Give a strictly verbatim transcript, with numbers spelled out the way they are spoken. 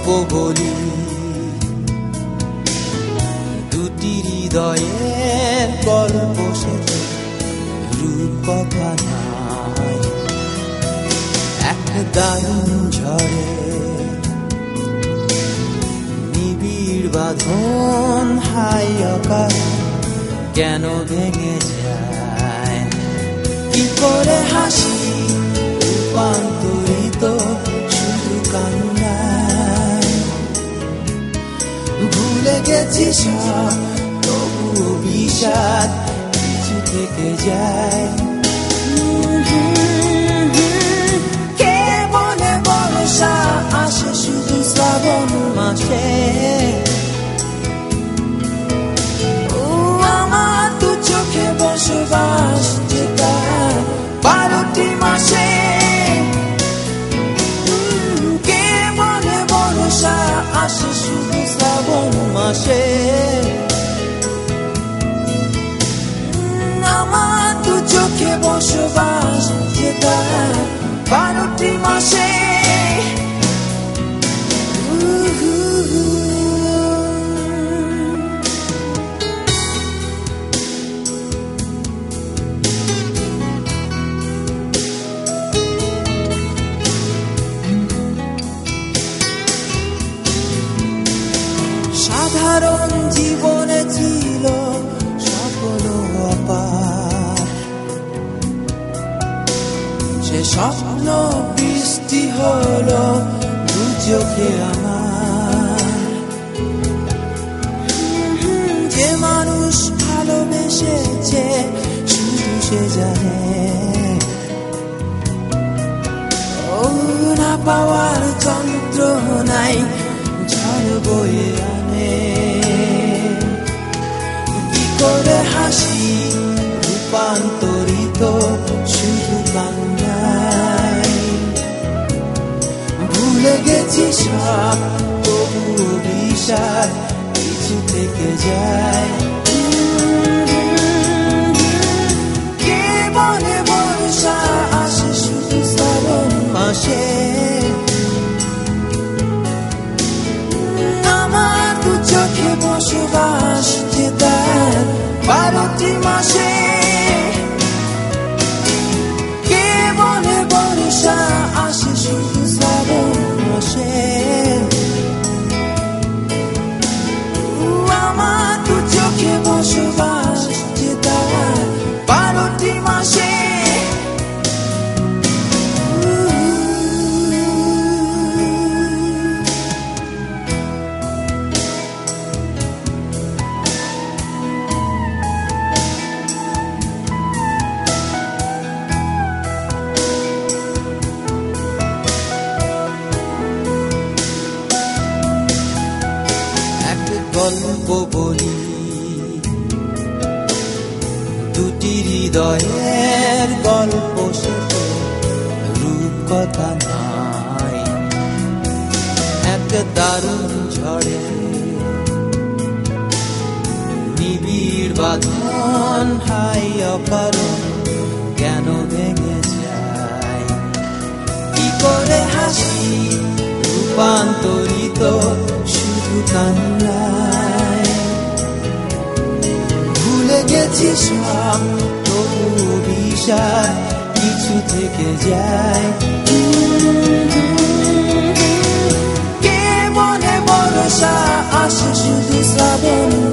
গল্প বলি দুটি হৃদয়ের গল্প শেষে রূপকথা নাই এক দারুণ ঝড়ে নিবিড় বাঁধন হাই অকাল কেন ভেঙে যায় কি করে হাসি রূপান্তরিত শুধু কান্নায় ভুলে গেছি সব তবুও বিষাদ কিছু থেকে যায় কে বলে বর্ষা আসে শুধু শ্রাবণ মাসে আমার দু চোখে বসবাস যেটা বারোটি মাসে কে বলে বর্ষা আসে শুধু শ্রাবণ মাসে আমার দু চোখে বসবাস যেটা বারোটি মাসে সাধারণ জীবনে ছিল সকল অপার সে স্বপ্ন বৃষ্টি হলো দু চোখে আমার যে মানুষ ভালোবেসেছে শুধু সে জানে ও না পাওয়ার যন্ত্রণাই ঝড় বয়ে আনে কি করে হাসি রূপান্তরিত শুধু কান্নায় ভুলে গেছি সব তবুও বিষাদ কিছু থেকে যায় কে বলে বর্ষা আসে শুধু শ্রাবণ মাসে আমার দু চোখে বসবাস যেটা বারোটি মাসে কে বলে বর্ষা আসে শুধু শ্রাবণ মাসে আমার দু চোখে বসবাস যেটা বারোটি মাসে গল্প বলি দুটি হৃদয়ের গল্প শেষে রূপকথা নাই এক দারুণ ঝড়ে নিবিড় বাঁধন হাই অকারণ কেন ভেঙে যায় কি করে হাসি রূপান্তরিত শুধু কান্নায় ভুলে গেছি সব তবুও বিষাদ কিছু থেকে যায় কে বলে বর্ষা আসে শুধু শ্রাবণ